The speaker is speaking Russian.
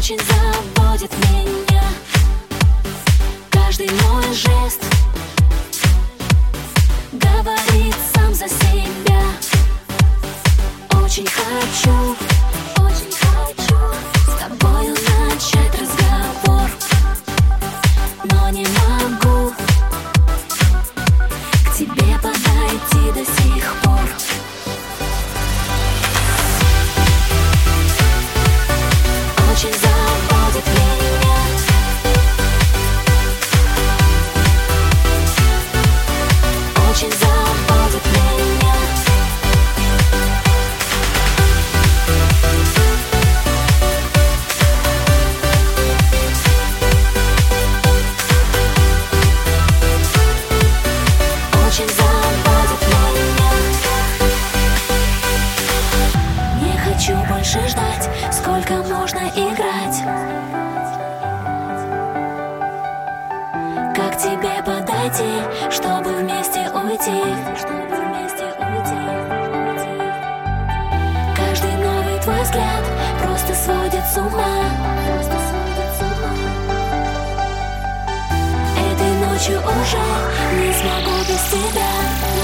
очень заводит меня каждый мой жест, говорит сам за себя. Очень хочу с тобою начать разговор, но не могу к тебе подойти до сих пор. Очень заводит меня, очень заводит меня. Очень заводит меня. Не хочу больше ждать, сколько можно играть. Как тебе подойти, чтобы вместе уйти? Каждый новый твой взгляд просто сводит с ума. Этой ночью уже не смогу без тебя.